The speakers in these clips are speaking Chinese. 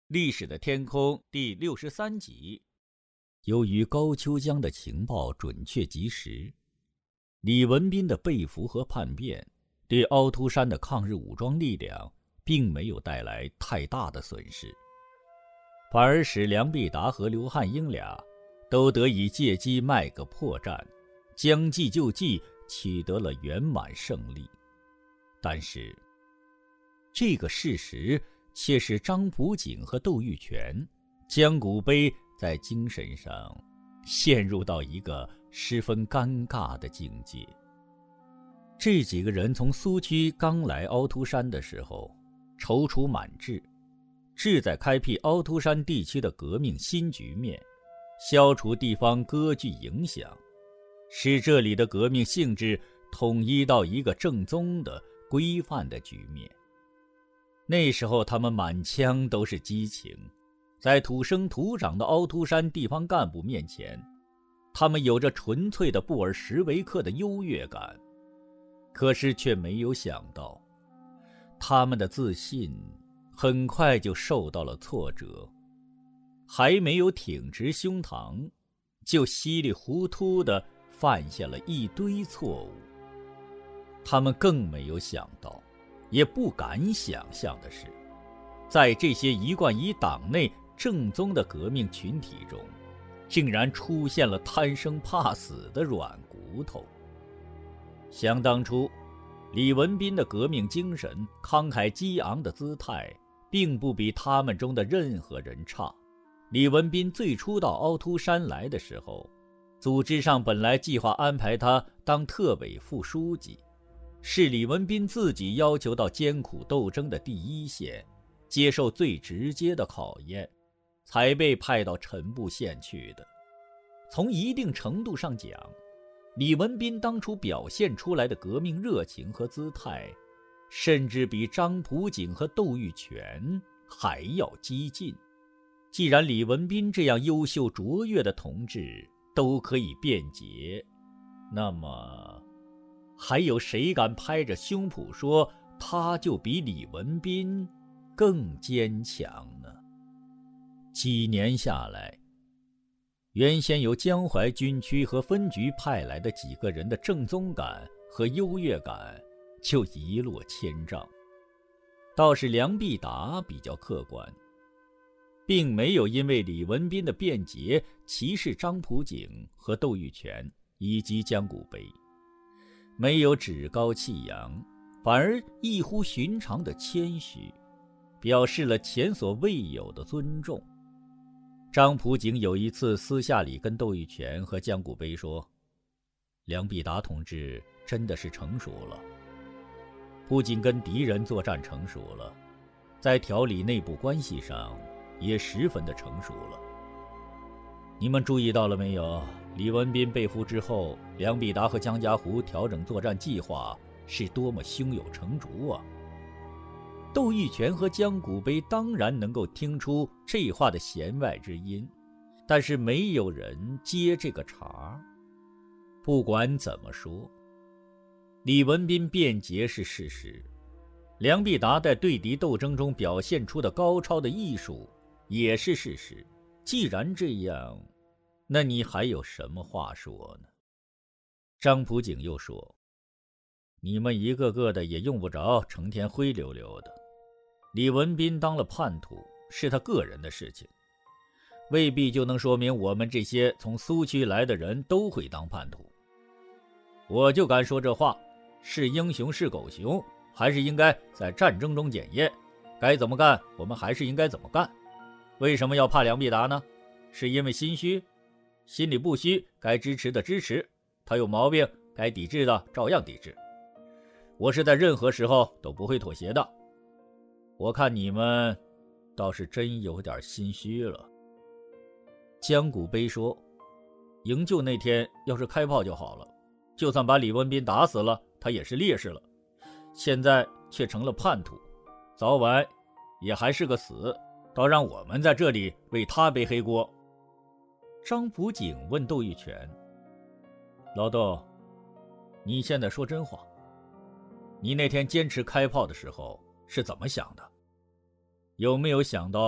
历史的天空第63集。由于高秋江的情报准确及时，李文斌的被俘和叛变对凹凸山的抗日武装力量并没有带来太大的损失，反而使梁必达和刘汉英俩都得以借机卖个破绽，将计就计，取得了圆满胜利。但是这个事实却使张朴槿和窦玉全、江古碑在精神上陷入到一个十分尴尬的境界。这几个人从苏区刚来凹凸山的时候踌躇满志，志在开辟凹凸山地区的革命新局面，消除地方割据影响，使这里的革命性质统一到一个正宗的规范的局面。那时候他们满腔都是激情，在土生土长的凹凸山地方干部面前，他们有着纯粹的布尔什维克的优越感。可是却没有想到，他们的自信很快就受到了挫折，还没有挺直胸膛，就稀里糊涂地犯下了一堆错误。他们更没有想到，也不敢想象的是，在这些一贯以党内正宗的革命群体中，竟然出现了贪生怕死的软骨头。想当初，李文斌的革命精神、慷慨激昂的姿态并不比他们中的任何人差。李文斌最初到凹凸山来的时候，组织上本来计划安排他当特委副书记，是李文斌自己要求到艰苦斗争的第一线，接受最直接的考验，才被派到陈部县去的。从一定程度上讲，李文斌当初表现出来的革命热情和姿态，甚至比张朴槿和窦玉全还要激进。既然李文斌这样优秀卓越的同志都可以辩解，那么还有谁敢拍着胸脯说他就比李文斌更坚强呢？几年下来，原先由江淮军区和分局派来的几个人的正宗感和优越感就一落千丈。倒是梁必达比较客观，并没有因为李文斌的辩解歧视张朴槿和窦玉全以及江古碑，没有趾高气扬，反而异乎寻常的谦虚，表示了前所未有的尊重。张朴槿有一次私下里跟窦玉全和江古碑说，梁必达同志真的是成熟了，不仅跟敌人作战成熟了，在调理内部关系上也十分的成熟了。你们注意到了没有，李文斌被俘之后，梁必达和江家湖调整作战计划是多么胸有成竹啊！窦玉全和江古碑当然能够听出这话的弦外之音，但是没有人接这个茬。不管怎么说，李文斌辩解是事实，梁必达在对敌斗争中表现出的高超的艺术也是事实。既然这样，那你还有什么话说呢？张朴槿又说，你们一个个的也用不着成天灰溜溜的。李文斌当了叛徒是他个人的事情，未必就能说明我们这些从苏区来的人都会当叛徒。我就敢说这话，是英雄是狗熊，还是应该在战争中检验，该怎么干我们还是应该怎么干。为什么要怕梁必达呢？是因为心虚？心里不虚，该支持的支持，他有毛病该抵制的照样抵制。我是在任何时候都不会妥协的。我看你们倒是真有点心虚了。江古碑说，营救那天要是开炮就好了，就算把李文斌打死了，他也是烈士了。现在却成了叛徒，早晚也还是个死，倒让我们在这里为他背黑锅。张朴槿问窦玉全，老窦，你现在说真话，你那天坚持开炮的时候是怎么想的？有没有想到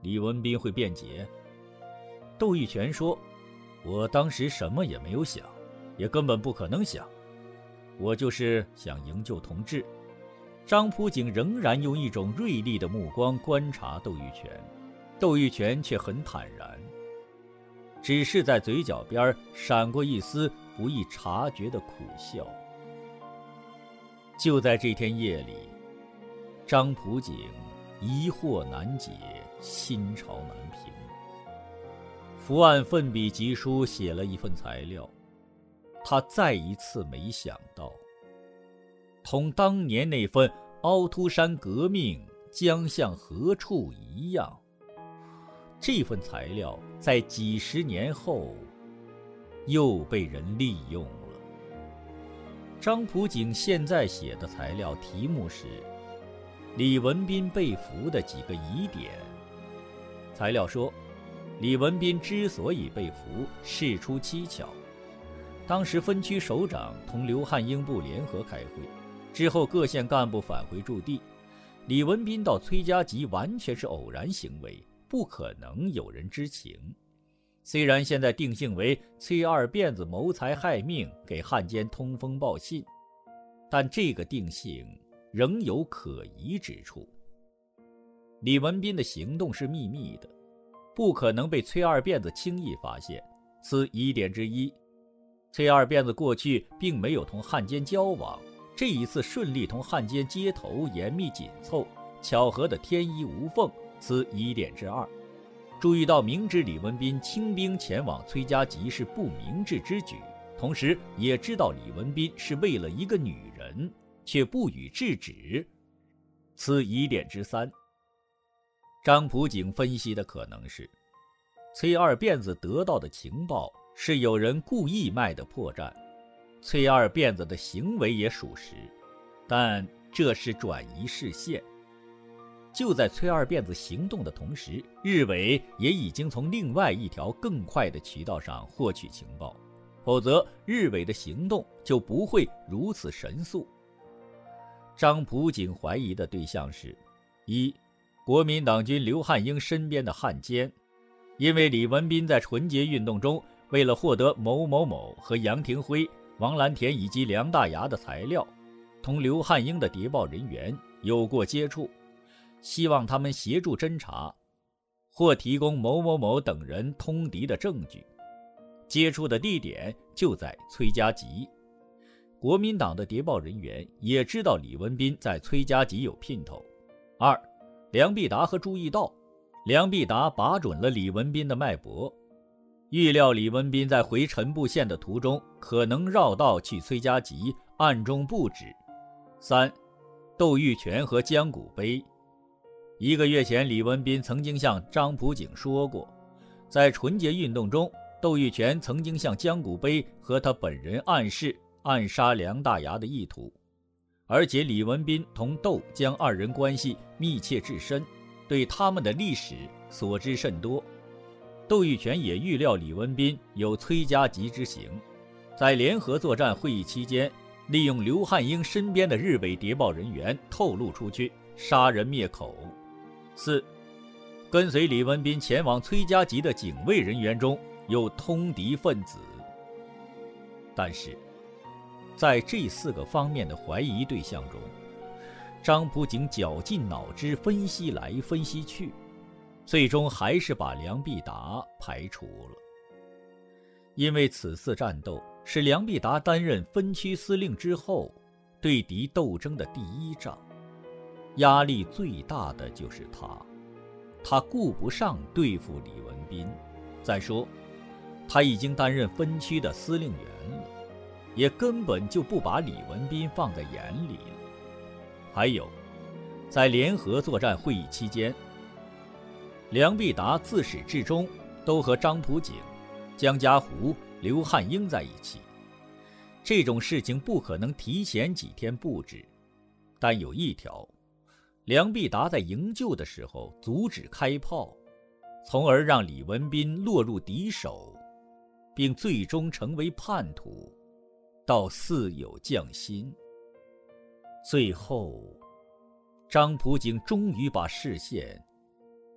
李文斌会辩解。窦玉泉说，我当时什么也没有想，也根本不可能想，我就是想营救同志。张朴槿仍然用一种锐利的目光观察窦玉泉，窦玉泉却很坦然，只是在嘴角边闪过一丝不易察觉的苦笑。就在这天夜里，张朴槿疑惑难解，心潮难平。伏案奋笔疾书写了一份材料，他再一次没想到，同当年那份凹凸山革命将向何处一样，这份材料在几十年后又被人利用了。张朴槿现在写的材料题目是李文斌被俘的几个疑点。材料说，李文斌之所以被俘，事出蹊跷。当时分区首长同刘汉英部联合开会，之后各县干部返回驻地，李文斌到崔家集完全是偶然行为，不可能有人知情。虽然现在定性为崔二辫子谋财害命，给汉奸通风报信，但这个定性仍有可疑之处。李文斌的行动是秘密的，不可能被崔二辫子轻易发现，此疑点之一。崔二辫子过去并没有同汉奸交往，这一次顺利同汉奸接头，严密紧凑，巧合的天衣无缝，此疑点之二。注意到明知李文斌亲兵前往崔家集是不明智之举，同时也知道李文斌是为了一个女人，却不予制止，此疑点之三。张朴槿分析的可能是，崔二辫子得到的情报是有人故意卖的破绽，崔二辫子的行为也属实，但这是转移视线。就在崔二辫子行动的同时，日伪也已经从另外一条更快的渠道上获取情报，否则日伪的行动就不会如此神速。张朴槿怀疑的对象是：一、国民党军刘汉英身边的汉奸，因为李文斌在纯洁运动中为了获得某某某和杨廷辉、王蓝田以及梁大牙的材料，同刘汉英的谍报人员有过接触，希望他们协助侦查，或提供某某某等人通敌的证据。接触的地点就在崔家集。国民党的谍报人员也知道李文斌在崔家集有姘头。二、梁必达和朱义道。梁必达把准了李文斌的脉搏，预料李文斌在回陈布县的途中可能绕道去崔家集，暗中布置。三、窦玉泉和江古碑。1个月前，李文斌曾经向张朴槿说过，在纯洁运动中，窦玉泉曾经向江古碑和他本人暗示暗杀梁大牙的意图，而且李文斌同窦江二人关系密切至深，对他们的历史所知甚多。窦玉泉也预料李文斌有崔家集之行，在联合作战会议期间，利用刘汉英身边的日伪谍报人员透露出去，杀人灭口。四、跟随李文斌前往崔家集的警卫人员中有通敌分子。但是在这4个方面的怀疑对象中，张朴槿绞尽脑汁分析来分析去，最终还是把梁必达排除了。因为此次战斗是梁必达担任分区司令之后对敌斗争的第一仗，压力最大的就是他顾不上对付李文斌。再说他已经担任分区的司令员了，也根本就不把李文斌放在眼里了。还有，在联合作战会议期间，梁必达自始至终都和张朴槿、江家湖、刘汉英在一起，这种事情不可能提前几天布置。但有一条，梁必达在营救的时候阻止开炮，从而让李文斌落入敌手，并最终成为叛徒，到似有匠心。最后，张朴槿终于把视线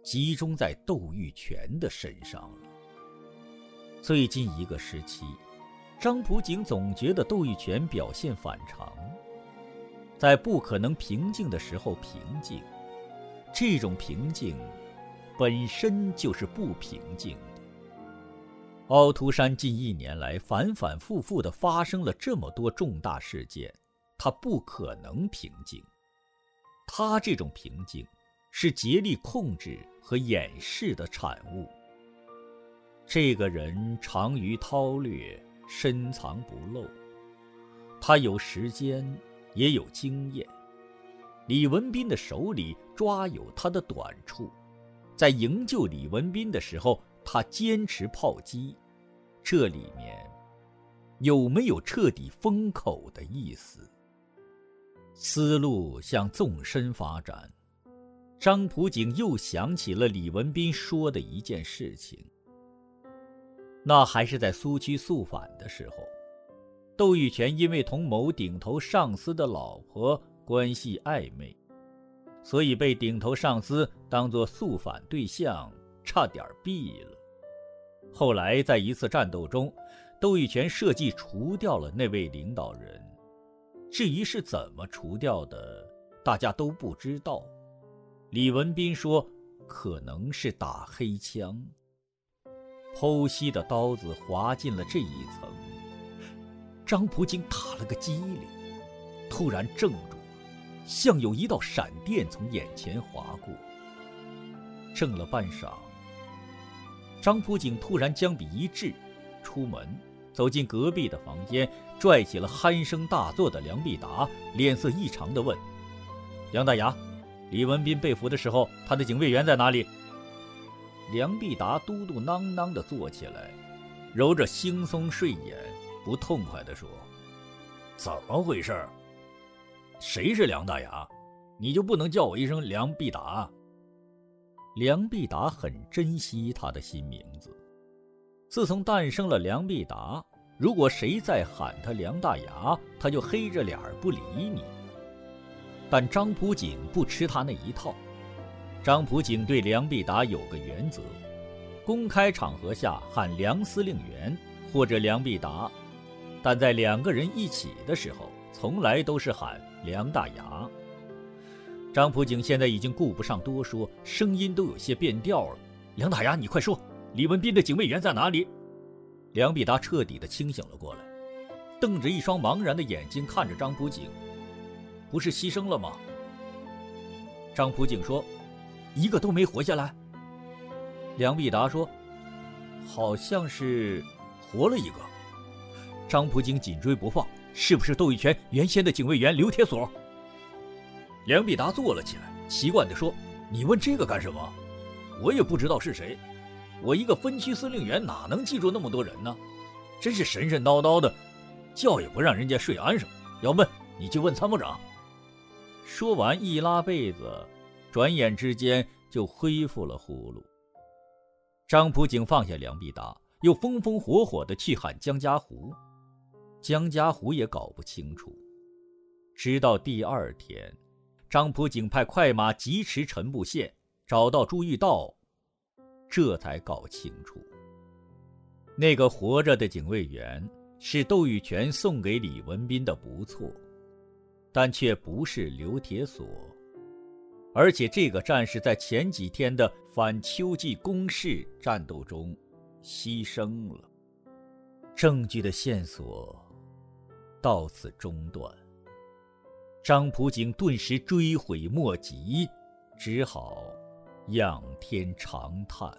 集中在窦玉泉的身上了。最近一个时期，张朴槿总觉得窦玉泉表现反常，在不可能平静的时候平静，这种平静本身就是不平静的。凹凸山近1年来反反复复地发生了这么多重大事件，他不可能平静。他这种平静是竭力控制和掩饰的产物。这个人长于韬略，深藏不露，他有时间也有经验。李文彬的手里抓有他的短处，在营救李文彬的时候，他坚持炮击，这里面有没有彻底封口的意思？思路向纵深发展，张朴槿又想起了李文彬说的一件事情。那还是在苏区肃反的时候，窦玉泉因为同某顶头上司的老婆关系暧昧，所以被顶头上司当作肃反对象，差点毙了。后来在一次战斗中，窦玉泉设计除掉了那位领导人，至于是怎么除掉的，大家都不知道。李文彬说可能是打黑枪。剖析的刀子划进了这一层，张朴槿打了个激灵，突然怔住了，像有一道闪电从眼前划过。怔了半晌，张朴槿突然将笔一掷，出门走进隔壁的房间，拽起了鼾声大作的梁必达，脸色异常地问：梁大牙，李文彬被俘的时候，他的警卫员在哪里？梁必达嘟嘟囔囔地坐起来，揉着惺忪睡眼，不痛快地说：怎么回事？谁是梁大牙？你就不能叫我一声梁必达？梁必达很珍惜他的新名字，自从诞生了梁必达，如果谁再喊他梁大牙，他就黑着脸不理你。但张朴槿不吃他那一套。张朴槿对梁必达有个原则，公开场合下喊梁司令员或者梁必达，但在2个人一起的时候，从来都是喊梁大牙。张朴槿现在已经顾不上多说，声音都有些变调了。梁大牙，你快说，李文彬的警卫员在哪里？梁必达彻底地清醒了过来，瞪着一双茫然的眼睛看着张朴槿。不是牺牲了吗？张朴槿说，一个都没活下来。梁必达说，好像是活了一个。张朴槿紧追不放，是不是窦玉泉原先的警卫员刘铁锁？梁必达坐了起来，习惯地说，你问这个干什么？我也不知道是谁，我一个分区司令员哪能记住那么多人呢？真是神神叨叨的，觉也不让人家睡安生。要问你去问参谋长。说完一拉被子，转眼之间就恢复了呼噜。张朴槿放下梁必达，又风风火火地去喊江家湖。江家湖也搞不清楚，直到第2天，张朴槿派快马疾驰陈布县，找到朱玉道，这才搞清楚，那个活着的警卫员是窦玉泉送给李文彬的不错，但却不是刘铁锁，而且这个战士在前几天的反秋季攻势战斗中牺牲了。证据的线索到此中断，张朴槿顿时追悔莫及，只好仰天长叹。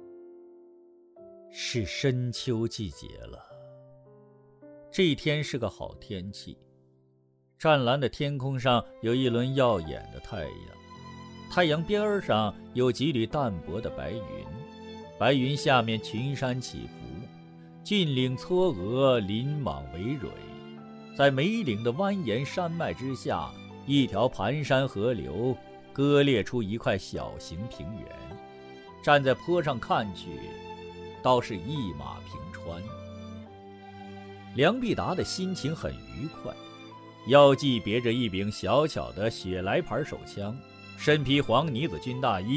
是深秋季节了，这一天是个好天气，湛蓝的天空上有一轮耀眼的太阳，太阳边上有几缕淡薄的白云，白云下面群山起伏，峻岭嵯峨，林莽苇蕤，在梅岭的蜿蜒山脉之下，一条盘山河流割裂出一块小型平原，站在坡上看去，倒是一马平川。梁必达的心情很愉快，腰系别着一柄小巧的雪莱牌手枪，身披黄呢子军大衣，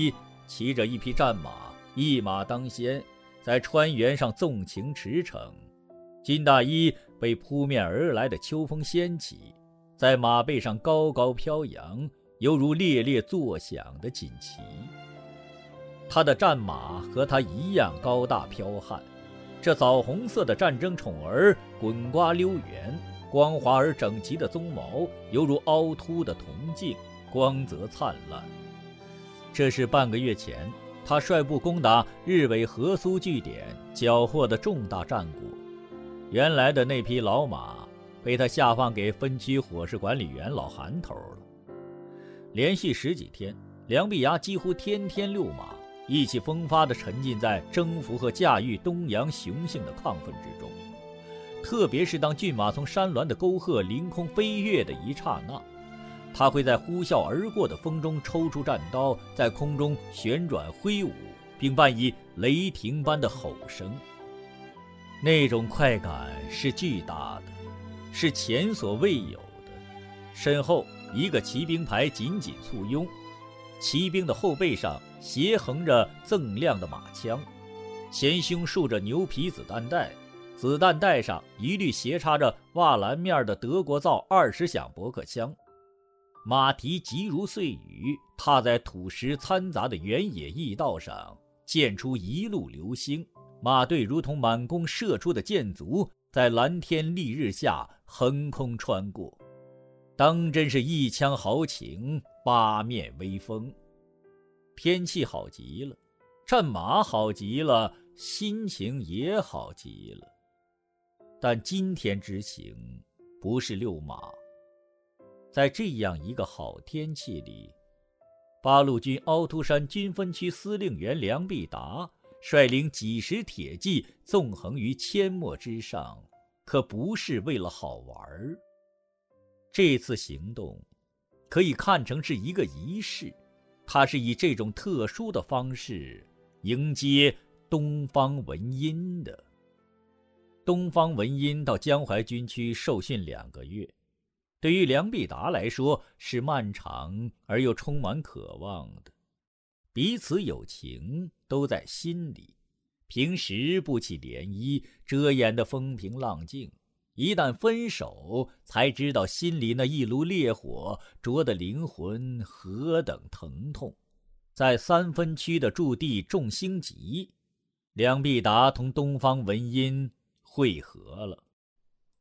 骑着一匹战马，一马当先，在川原上纵情驰骋。金大衣被扑面而来的秋风掀起，在马背上高高飘扬，犹如猎猎作响的锦旗。他的战马和他一样高大剽悍，这枣红色的战争宠儿滚瓜溜圆，光滑而整齐的鬃毛犹如凹凸的铜镜，光泽灿烂。这是半个月前他率部攻打日伪河苏据点缴获的重大战果。原来的那匹老马被他下放给分区伙食管理员老韩头了。连续10几天，梁碧牙几乎天天遛马，意气风发地沉浸在征服和驾驭东洋雄性的亢奋之中。特别是当骏马从山峦的沟壑凌空飞跃的一刹那，他会在呼啸而过的风中抽出战刀，在空中旋转挥舞，并伴以雷霆般的吼声。那种快感是巨大的，是前所未有的。身后一个骑兵排紧紧簇拥，骑兵的后背上斜横着锃亮的马枪，前胸竖着牛皮子弹带，子弹带上一律斜插着瓦蓝面的德国造20响驳克枪。马蹄急如碎雨，踏在土石掺杂的原野驿道上，溅出一路流星。马队如同满弓射出的箭卒，在蓝天丽日下横空穿过，当真是一腔豪情，八面威风。天气好极了，战马好极了，心情也好极了。但今天之行不是遛马。在这样一个好天气里，八路军凹凸山军分区司令员梁必达率领几十铁骑纵横于阡陌之上，可不是为了好玩。这次行动可以看成是一个仪式，他是以这种特殊的方式迎接东方文音的。东方文音到江淮军区受训2个月，对于梁必达来说是漫长而又充满渴望的。彼此有情都在心里，平时不起涟漪，遮掩的风平浪静，一旦分手，才知道心里那一炉烈火灼得灵魂何等疼痛。在3分区的驻地众星集，梁必达同东方文音会合了。